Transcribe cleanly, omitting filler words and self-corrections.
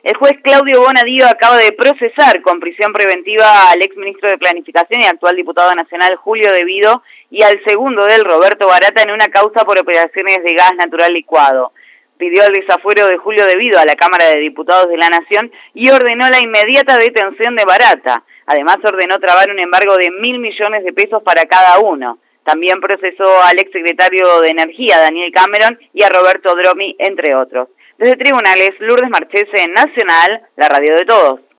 El juez Claudio Bonadío acaba de procesar con prisión preventiva al exministro de Planificación y actual diputado nacional Julio De Vido y al segundo de él, Roberto Barata, en una causa por operaciones de gas natural licuado. Pidió el desafuero de Julio De Vido a la Cámara de Diputados de la Nación y ordenó la inmediata detención de Barata. Además ordenó trabar un embargo de 1.000 millones de pesos para cada uno. También procesó al exsecretario de Energía, Daniel Cameron, y a Roberto Dromi, entre otros. Desde Tribunales, Lourdes Marchese, Nacional, la radio de todos.